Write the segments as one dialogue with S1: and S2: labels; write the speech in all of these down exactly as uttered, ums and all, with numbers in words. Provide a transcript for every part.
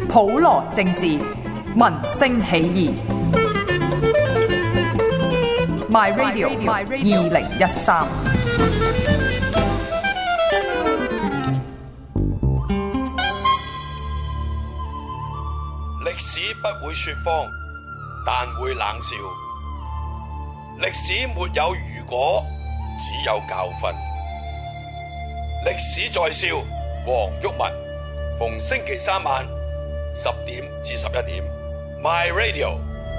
S1: 普羅政治，民聲起義。My Radio 二零一三。
S2: 歷史不會說謊，但會冷笑。歷史沒有如果，只有教訓。歷史在笑，黃毓民。逢星期三晚十點至十一點 ，My Radio。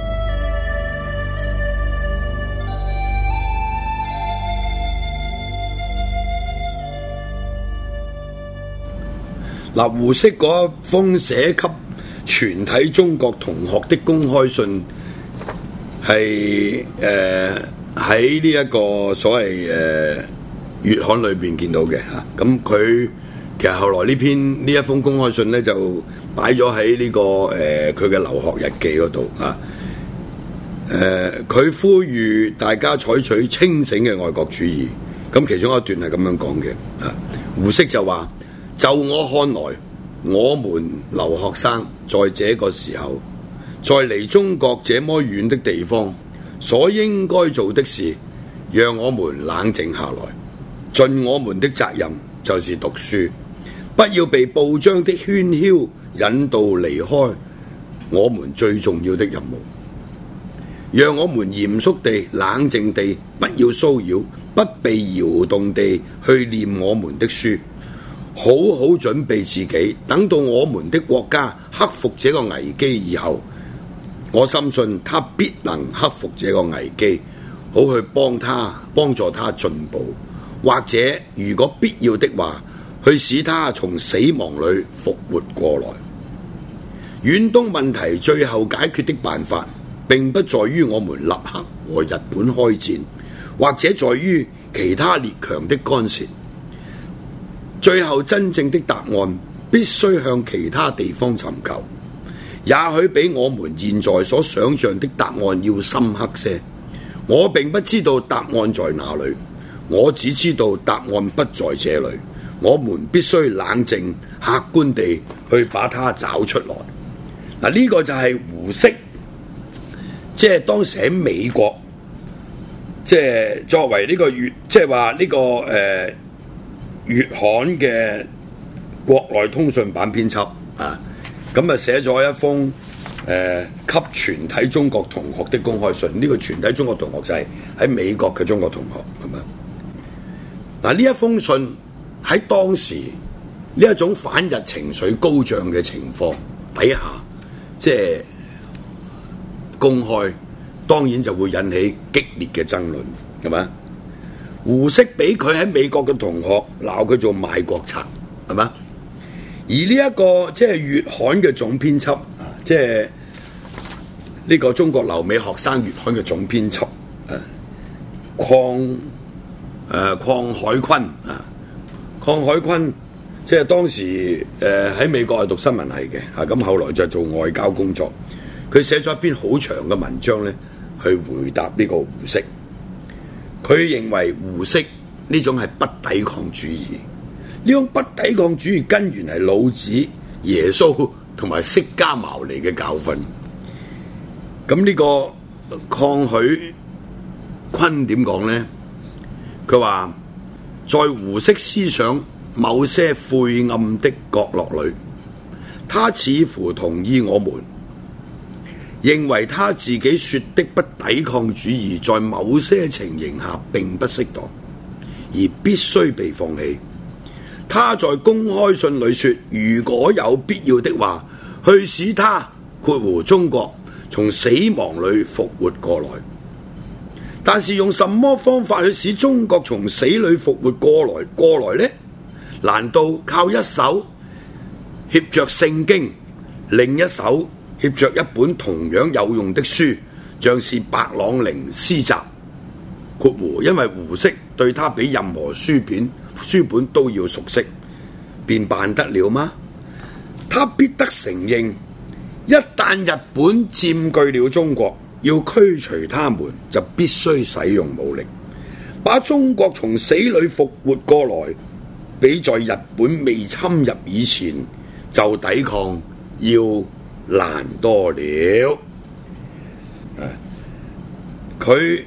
S3: 嗱，胡適嗰封寫給全體中國同學的公開信，係誒喺呢一個所謂誒、呃、月刊裏邊見到嘅嚇，咁、啊、佢。其實後來呢篇呢一封公開信咧，就擺咗喺呢個誒佢嘅留學日記嗰度啊。誒、呃，佢呼籲大家採取清醒嘅愛國主義。咁其中一段係咁樣講嘅啊。胡適就話：就我看來，我們留學生在這個時候，在離中國這麼遠的地方，所應該做的是，讓我們冷靜下來，盡我們的責任就是讀書。不要被報章的喧囂引導離開我們最重要的任務，讓我們嚴肅地、冷靜地，不要騷擾、不被搖動地去念我們的書，好好準備自己。等到我們的國家克服這個危機以後，我深信他必能克服這個危機，好去幫他、幫助他進步，或者如果必要的話，去使他從死亡裏復活過來。遠東問題最後解決的辦法，並不在於我們立刻和日本開戰，或者在於其他列強的干涉。最後真正的答案必須向其他地方尋求，也許比我們現在所想象的答案要深刻些。我並不知道答案在哪裏，我只知道答案不在這裏。我們必須冷靜、客觀地去把它找出來。嗱，呢個就係胡適，即係當時喺美國，即係作為呢個月，即係話呢個誒、呃、月刊嘅國內通訊版編輯啊，咁啊寫咗一封誒、呃、給全體中國同學的公開信。呢、這個全體中國同學就係喺美國嘅中國同學咁樣。嗱，呢一封信。喺當時呢一種反日情緒高漲嘅情況底下，即係公開，當然就會引起激烈嘅爭論，係咪？胡適俾佢喺美國嘅同學鬧佢做賣國賊，係咪？而呢、這、一個即係月刊嘅總編輯，即係呢個中國留美學生月刊嘅總編輯，誒，鄺誒鄺海坤啊。鄺海坤即係當時誒喺、呃、美國係讀新聞系嘅，啊咁後來就做外交工作。佢寫咗一篇好長嘅文章咧，去回答呢個胡適。佢認為胡適呢種係不抵抗主義，呢種不抵抗主義根源係老子、耶穌同埋釋迦牟尼嘅教訓。咁呢個鄺海坤點講咧？佢話，在胡適思想某些晦暗的角落裏，他似乎同意我們認為他自己說的不抵抗主義在某些情形下並不適當，而必須被放棄。他在公開信裏說，如果有必要的話，去使他括弧中國從死亡裏復活過來。但是用什麼方法去使中國從死裏復活過來過來呢？難道靠一手挾着聖經，另一手挾着一本同樣有用的書，像是白朗寧詩集括弧，因為胡適對他比任何書片書本都要熟悉，便辦得了嗎？他必得承認，一旦日本佔據了中國，要驅除他們，就必須使用武力，把中國從死裏復活過來，比在日本未侵入以前就抵抗要難多了。佢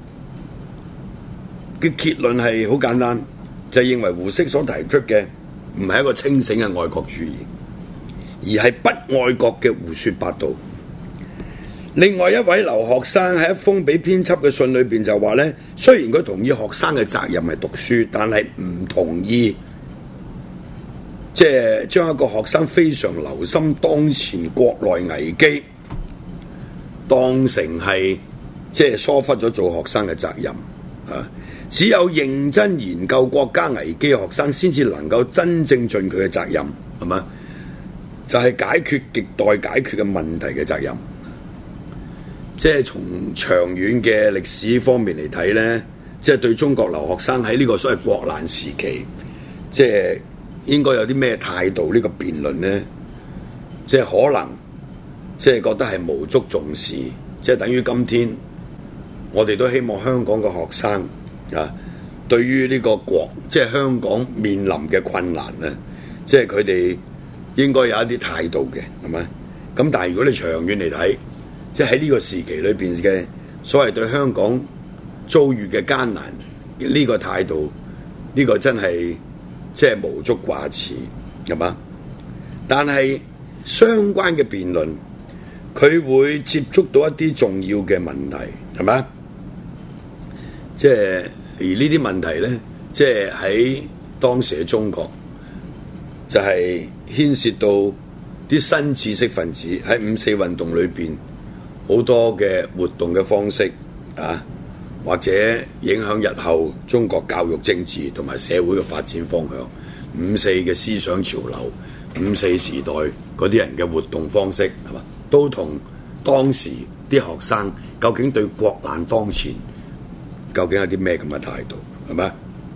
S3: 嘅結論係好簡單，就係認為胡適所提出嘅唔係一個清醒嘅愛國主義，而係不愛國嘅胡說八道。另外一位留學生喺一封俾編輯嘅信裏邊就話呢，雖然佢同意學生嘅責任係讀書，但係唔同意即係將一個學生非常留心當前國內危機當成係即係疏忽咗做學生嘅責任啊！只有認真研究國家危機嘅學生先至能夠真正盡佢嘅責任，係嘛？就係、是、解決亟待解決嘅問題嘅責任。即係從長遠嘅歷史方面嚟睇呢，即係對中國留學生喺呢個所謂國難時期，即係應該有啲咩態度？呢個辯論呢，即係可能即係覺得係無足重視，即係等於今天我哋都希望香港嘅學生啊，對於呢個國即係香港面臨嘅困難呢，即係佢哋應該有一啲態度嘅，係咪？咁但係如果你長遠嚟睇，即係喺呢個時期裏邊嘅所謂對香港遭遇嘅艱難呢個態度，呢個真係即係無足掛齒，係嘛？但係相關嘅辯論，佢會接觸到一啲重要嘅問題，係嘛？即係而呢啲問題咧，即係喺當時嘅中國，就係牽涉到啲新知識分子喺五四運動裏邊好多嘅活動嘅方式啊，或者影響日後中國教育政治同埋社會嘅發展方向。五四嘅思想潮流，五四時代嗰啲人嘅活動方式，係嘛，都同當時啲學生究竟對國難當前究竟有啲咩咁嘅態度，係咪？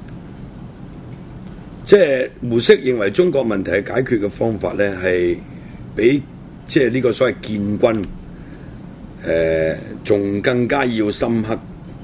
S3: 即係胡適認為中國問題嘅解決嘅方法咧，係比即係呢個所謂建軍誒仲更加要深刻。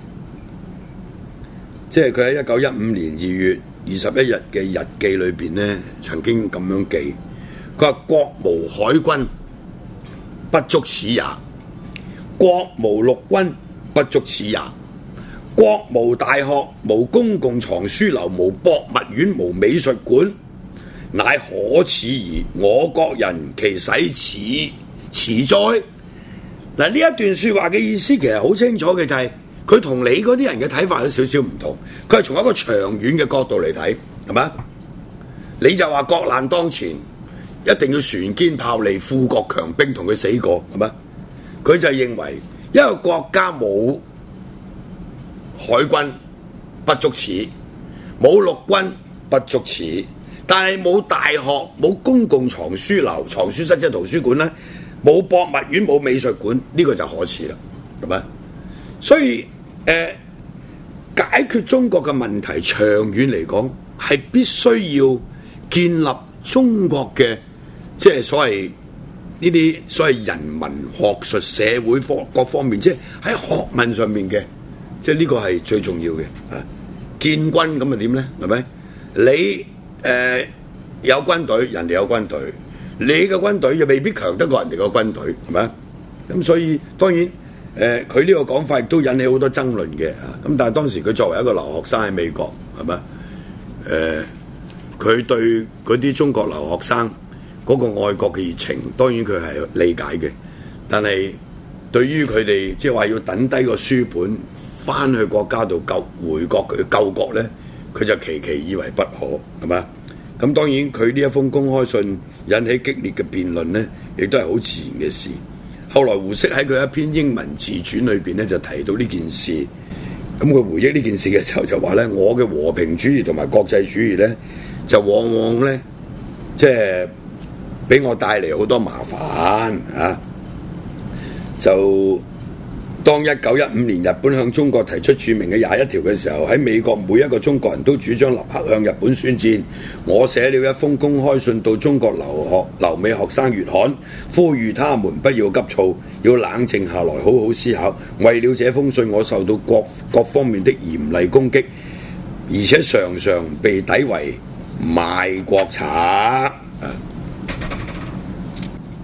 S3: 即係佢喺一九一五年二月二十一日嘅日記裏邊咧，曾經咁樣記，佢話國無海軍不足此也，國無陸軍不足此也，國無大學，無公共藏書樓，無博物院，無美術館，乃可恥矣！我國人其使此辭哉？嗱，呢一段説話嘅意思其實好清楚嘅，就係佢同你嗰啲人嘅睇法有少少唔同。佢係從一個長遠嘅角度嚟睇，係咪？你就話國難當前，一定要船堅炮利、富國強兵同佢死過，係咪？佢就認為一個國家冇海軍不足恥，冇陸軍不足恥，但係冇大學、冇公共藏書樓、藏書室即係圖書館咧，冇博物院、冇美術館，呢、這個就可恥啦，係咪？所以誒、呃，解決中國嘅問題，長遠嚟講係必須要建立中國嘅即係所謂呢啲所謂人文學術、社會科各方面，即係喺學問上面嘅。即係呢個係最重要嘅啊！建軍咁啊點咧？係咪？你誒、呃、有軍隊，人哋有軍隊，你嘅軍隊又未必強得過人哋個軍隊，係咪？咁所以當然誒，佢呢個講法亦都引起好多爭論嘅啊！咁但係當時佢作為一個留學生喺美國，係咪？誒、呃，佢對嗰啲中國留學生嗰個愛國嘅熱情，當然佢係理解嘅。但係對於佢哋即係話要抌低個書本，翻去國家度救回國佢救國咧，佢就期期以為不可，係嘛？咁當然佢呢一封公開信引起激烈嘅辯論咧，亦都係好自然嘅事。後來胡適喺佢一篇英文自傳裏邊咧就提到呢件事，咁佢回憶呢件事嘅時候就話咧：我嘅和平主義同埋國際主義咧，就往往咧即係俾我帶嚟好多麻煩啊！就當一九一五年日本向中國提出著名嘅廿一條嘅時候，喺美國每一個中國人都主張立刻向日本宣戰。我寫了一封公開信到中國留學留美學生月刊，呼籲他們不要急躁，要冷靜下來，好好思考。為了這封信，我受到各各方面的嚴厲攻擊，而且常常被詆為賣國賊。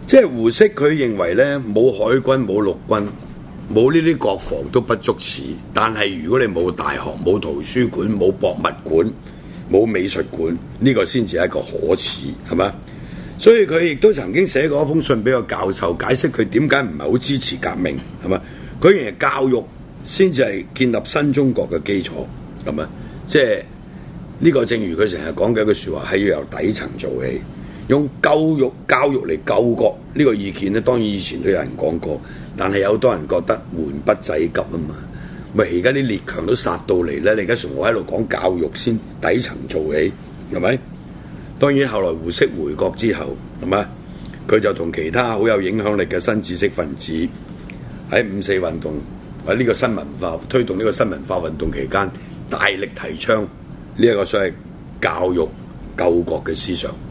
S3: 即係胡適佢認為咧，冇海軍冇陸軍冇呢啲國防都不足恥，但係如果你冇大學冇圖書館冇博物館冇美術館，呢、這個先至係一個可恥，係嘛？所以佢亦都曾經寫過一封信俾個教授，解釋佢點解唔係好支持革命，係嘛？佢認為教育先至係建立新中國嘅基礎，咁啊，即係呢個正如佢成日講嘅一句説話，係要由底層做起。用教育教育嚟救國呢個意見咧，當然以前都有人講過，但係有好多人覺得緩不濟急啊嘛。咪而家啲列強都殺到嚟咧，你而家同我喺度講教育先底層做起，係咪？當然後來胡適回國之後，係咪？佢就同其他好有影響力嘅新知識分子喺五四運動或者呢個新文化推動呢個新文化運動期間，大力提倡呢一個所謂教育救國嘅思想。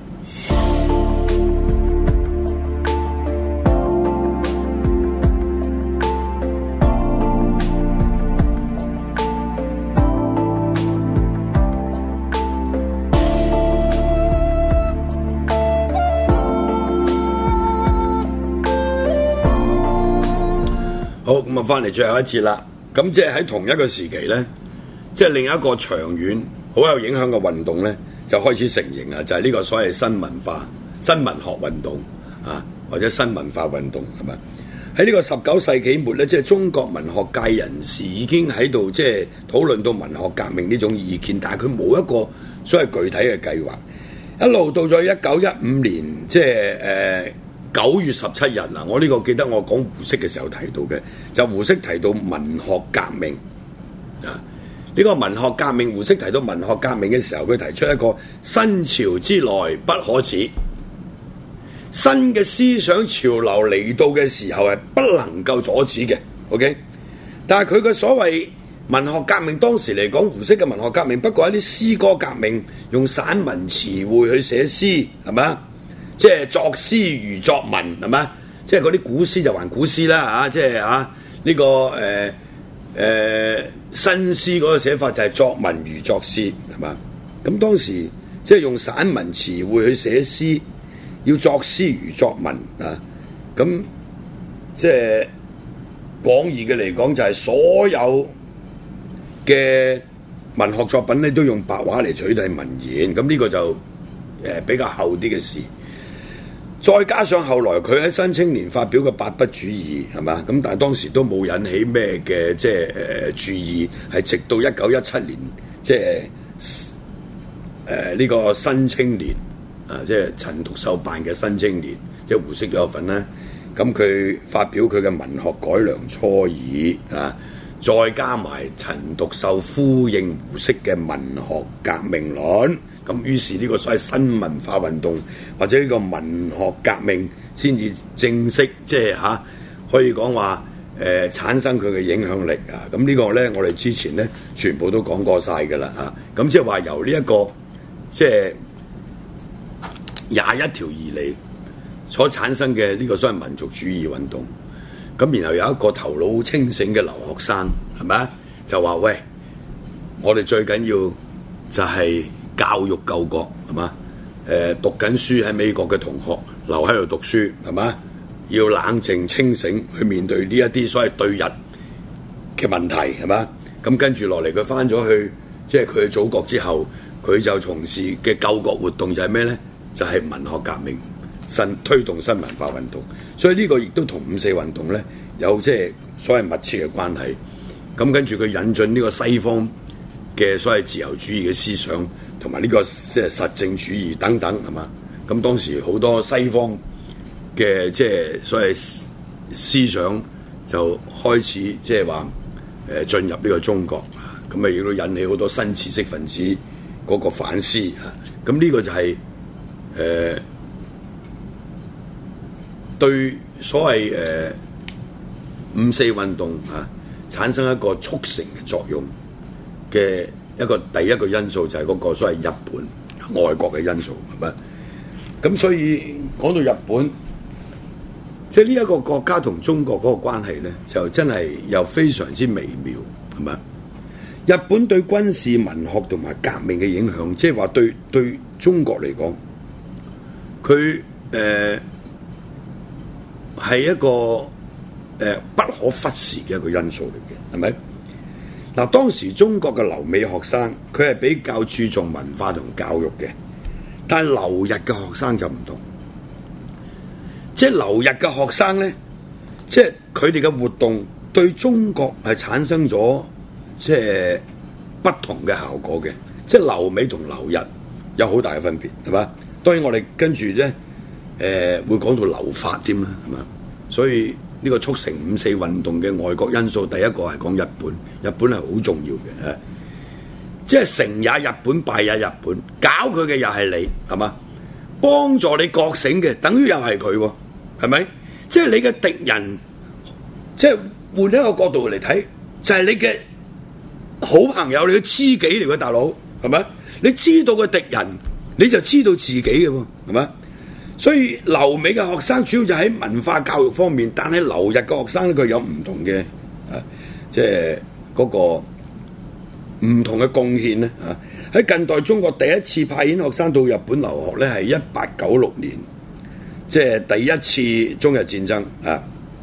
S3: 好，咁啊，翻嚟最後一節啦。咁即係喺同一個時期咧，即係另一個長遠好有影響嘅運動咧，就開始成型啦。就係呢個所謂新文化、新文學運動啊，或者新文化運動係咪？喺呢個十九世紀末咧，即係中國文學界人士已經喺度即係討論到文學革命呢種意見，但係佢冇一個所謂具體嘅計劃。一路到咗一九一五年，即係誒九月十七日嗱，我呢個記得我講胡適嘅時候提到嘅，就胡適提到文學革命啊。呢個文學革命，胡適提到文學革命嘅時候，佢提出一個新潮之來不可止，新嘅思想潮流嚟到嘅時候係不能夠阻止嘅。OK， 但係佢嘅所謂文學革命，當時嚟講，胡適嘅文學革命不過係一啲詩歌革命，用散文詞彙去寫詩，係咪？即係作詩如作文，係咪？即係嗰啲古詩就還古詩啦，嚇！即係嚇呢個誒誒、呃呃、新詩嗰個寫法就係作文如作詩，係嘛？咁當時即係用散文詞彙去寫詩，要作詩如作文啊！咁即係廣義嘅嚟講，就係所有嘅文學作品咧都用白話嚟取締文言，咁呢個就誒、呃、比較後啲嘅事。再加上後來佢喺新青年發表嘅八不主義，係嘛？咁但係當時都冇引起咩嘅即係誒、呃、注意，係直到一九一七年，即係誒呢個新青年啊，即係陳獨秀辦嘅新青年，即係胡適都有份啦。咁佢發表佢嘅文學改良初擬啊，再加埋陳獨秀呼應胡適嘅文學革命論。咁於是呢個所謂新文化運動或者呢個文學革命先至正式即係嚇可以講話誒產生佢嘅影響力啊！咁呢個咧我哋之前咧全部都講過晒㗎啦嚇。咁即係話由呢、這、一個即係廿一條而嚟所產生嘅呢個所謂民族主義運動，咁然後有一個頭腦清醒嘅留學生係咪啊？就話喂，我哋最緊要就係教育救國係嘛？誒、呃、讀緊書喺美國嘅同學留喺度讀書係嘛？要冷靜清醒去面對呢一啲所謂對日嘅問題係嘛？咁跟住落嚟佢翻咗去即係佢嘅祖國之後，佢就從事嘅救國活動就係咩咧？就係、是、文學革命、新推動新文化運動。所以呢個亦都同五四運動咧有即係所謂密切嘅關係。咁跟住佢引進呢個西方嘅所謂自由主義嘅思想。同埋呢個即係實證主義等等係嘛？咁當時好多西方嘅即係所謂思想就開始即係話誒進入呢個中國，咁啊亦都引起好多新知識分子嗰個反思啊！咁呢個就係、是、誒、呃、對所謂誒、呃、五四運動啊產生一個促成嘅作用嘅。一個第一個因素就係嗰個所謂日本外國嘅因素係咪？咁所以講到日本，即係呢一個國家同中國嗰個關係咧，就真係又非常之微妙係咪？日本對軍事、文學同埋革命嘅影響，即係話對對中國嚟講，佢誒係一個誒、呃、不可忽視嘅一個因素嚟嘅，係咪？嗱，當時中國嘅留美學生佢係比較注重文化同教育嘅，但係留日嘅學生就唔同。即係留日嘅學生咧，即係佢哋嘅活動對中國係產生咗即係不同嘅效果嘅。即係留美同留日有好大嘅分別，係嘛？當然我哋跟住咧誒會講到留法添啦，係嘛？所以呢個促成五四運動嘅外國因素，第一個係講日本，日本係好重要嘅，即係成也日本，敗也日本，搞佢嘅又係你，係嘛？幫助你覺醒嘅，等於又係佢喎，係咪？即係你嘅敵人，即係換一個角度嚟睇，就係、是、你嘅好朋友，你嘅知己嚟嘅大佬，係咪？你知道嘅敵人，你就知道自己嘅喎，係咪？所以留美嘅學生主要就喺文化教育方面，但係留日嘅學生佢有唔同嘅啊，即係嗰個唔同嘅貢獻咧啊！喺近代中國第一次派遣學生到日本留學咧，係一八九六年，即係第一次中日戰爭啊！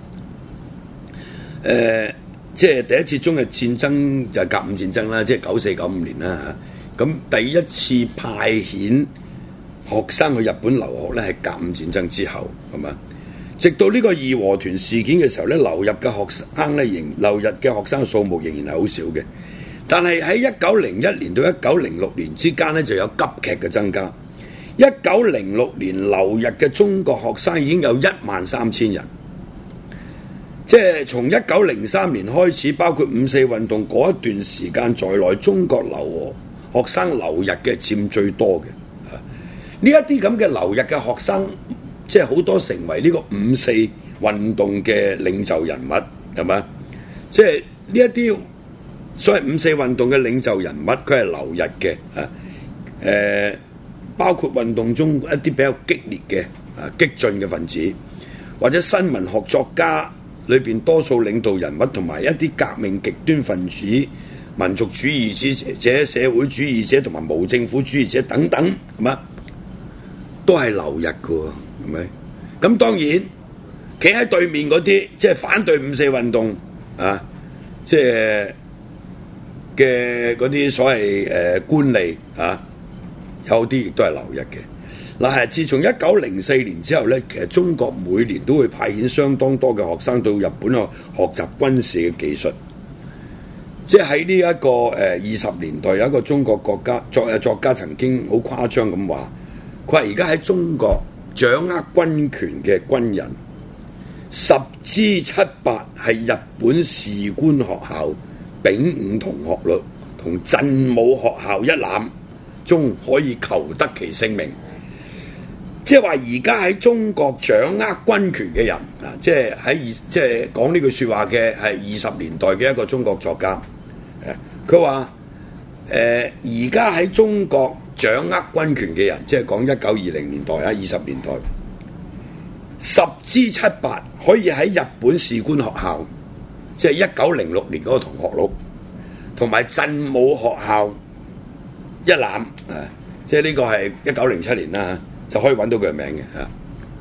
S3: 誒、呃，即係第一次中日戰爭就係甲午戰爭啦，即係九四九五年啦嚇。咁、啊、第一次派遣學生去日本留學咧，係甲午戰爭之後，係嘛？直到呢個義和團事件嘅時候咧，留日嘅學生咧，仍留日嘅學生數目仍然係好少嘅。但係喺一九零一年到一九零六年之間咧，就有急劇嘅增加。一九零六年留日嘅中國學生已經有一萬三千人，即係從一九零三年開始，包括五四運動嗰一段時間在內，中國留學生留日嘅佔最多嘅。呢一啲咁嘅留日嘅學生，即係好多成為呢個五四運動嘅領袖人物，係咪？即係呢一啲所謂五四運動嘅領袖人物，佢係留日嘅啊。誒、呃，包括運動中一啲比較激烈嘅啊激進嘅分子，或者新聞學作家裏邊多數領導人物，同埋一啲革命極端分子、民族主義者、社會主義者同埋無政府主義者等等，係嘛？都係留日嘅喎，係咪？咁當然，企喺對面嗰啲，即係反對五四運動啊，即係嘅嗰啲所謂誒、呃、官吏啊，有啲亦都係留日嘅。嗱、啊，係自從一九零四年之後咧，其實中國每年都會派遣相當多嘅學生到日本去學習軍事嘅技術。即係喺呢一個誒二十年代，有一個中國國家作誒作家曾經好誇張咁話。佢話：而家喺中國掌握軍權嘅軍人，十之七八係日本士官學校丙午同學率同振武學校一覽中可以求得其姓名。即係話而家喺中國掌握軍權嘅人啊，即係喺二即係講呢句説話嘅係二十年代嘅一個中國作家。誒，佢話誒而家喺中國掌握軍權嘅人，即係講一九二零年代啊，二十年代，十之七八可以喺日本士官學校，即係一九零六年嗰個同學錄，同埋振武學校一覽啊，即係呢個係一九零七年啦，就可以揾到佢嘅名嘅嚇。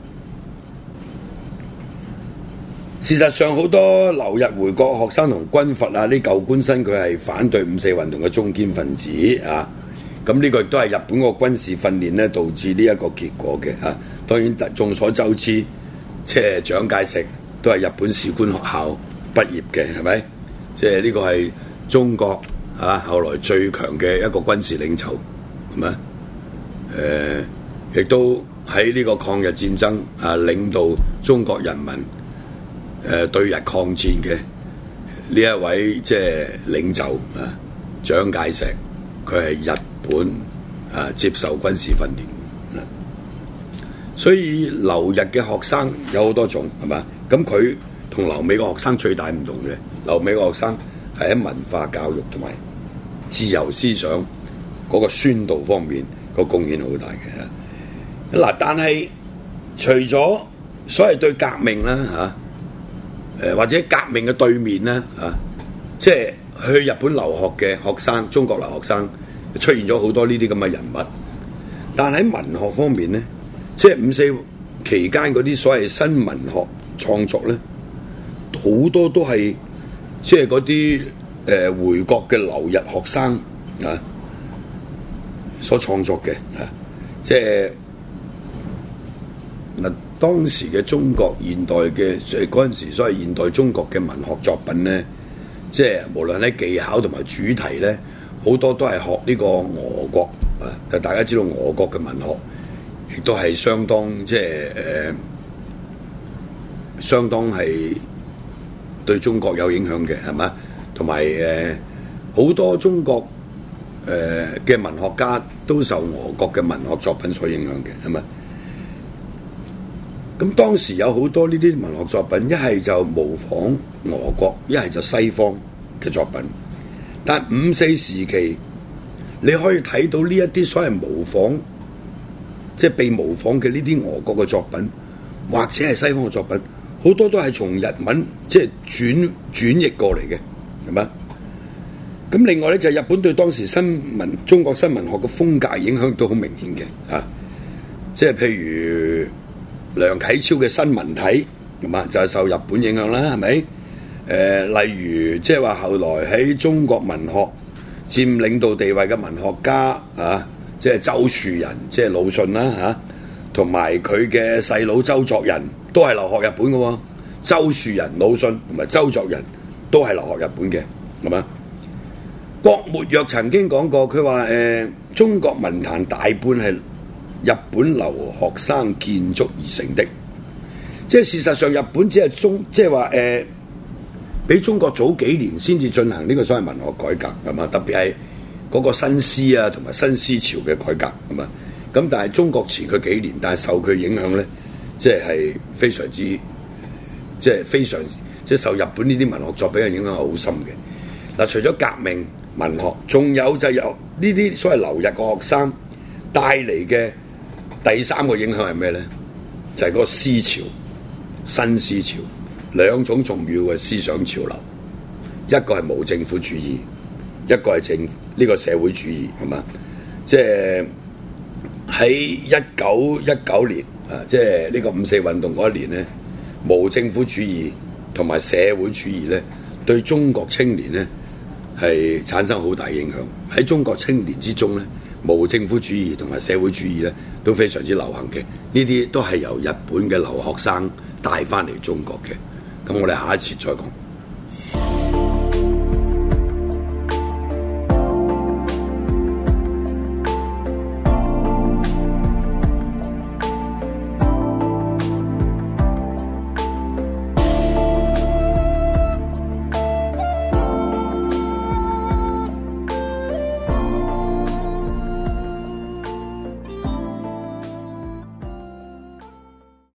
S3: 事實上，好多留日回國學生同軍閥啊，呢舊官紳佢係反對五四運動嘅中堅分子啊。咁呢個亦都係日本個軍事訓練咧，導致呢一個結果嘅嚇、啊。當然眾所周知，即係蔣介石都係日本士官學校畢業嘅，係咪？即係呢個係中國嚇、啊、後來最強嘅一個軍事領袖，係咪？誒、呃，亦都喺呢個抗日戰爭啊，領導中國人民誒、呃、對日抗戰嘅呢一位即係領袖啊，蔣介石，佢係日本啊接受軍事訓練，啊、所以留日嘅學生有好多種，係嘛？咁佢同留美嘅學生最大唔同嘅，留美嘅學生係喺文化教育同埋自由思想嗰個宣導方面個貢獻好大嘅。嗱、啊，但係除咗所謂對革命啦嚇，誒、啊、或者革命嘅對面啦嚇、啊，即係去日本留學嘅學生，中國留學生出現咗好多呢啲咁嘅人物。但喺文學方面咧，即係五四期間嗰啲所謂新文學創作咧，好多都係即係嗰啲誒回國嘅留日學生啊所創作嘅啊，即係嗱當時嘅中國現代嘅即係嗰陣時所謂現代中國嘅文學作品咧，即係無論喺技巧同埋主題咧，好多都係學呢個俄國啊，但大家知道俄國嘅文學亦都係相當即係誒。呃相當係對中國有影響嘅，係嘛？同埋誒好多中國誒嘅、呃、文學家都受俄國嘅文學作品所影響嘅，係嘛？咁當時有好多呢啲文學作品，一係就模仿俄國，一係就西方嘅作品。但五四時期，你可以睇到呢一啲所謂模仿，即係被模仿嘅呢啲俄國嘅作品，或者係西方嘅作品。好多都係從日文即係轉轉譯過嚟嘅，係嘛？咁另外咧就係日本對當時新聞中國新聞學嘅風格影響都好明顯嘅，啊！即係譬如梁啟超嘅新聞體，係嘛？就係受日本影響啦，係咪？誒、呃，例如即係話後來喺中國文學佔領導地位嘅文學家啊，即係周樹人，即係魯迅啦嚇，同埋佢嘅細佬周作人。都係留學日本嘅喎，周樹人、魯迅同埋周作人都係留學日本嘅，係嘛？郭沫若曾經講過，佢話誒中國文壇大半係日本留學生建築而成的，即係事實上日本只係中，即係話誒比中國早幾年先至進行呢個所謂文學改革，係嘛？特別係嗰個新詩啊同埋新思潮嘅改革，係嘛？咁但係中國遲佢幾年，但係受佢影響咧。即係非常之，即係非常即係受日本呢啲文學作品嘅影響係好深嘅。嗱，除咗革命文學，仲有就有呢啲所謂留日嘅學生帶嚟嘅第三個影響係咩咧？就係、是、嗰個思潮、新思潮兩種重要嘅思想潮流，一個係無政府主義，一個係政呢、這個社會主義，係嘛？即係喺一九一九年。啊！即係呢個五四運動嗰一年咧，無政府主義同埋社會主義咧，對中國青年咧係產生好大影響。喺中國青年之中咧，無政府主義同埋社會主義咧都非常之流行嘅。呢啲都係由日本嘅留學生帶翻嚟中國嘅。咁我哋下一次再講。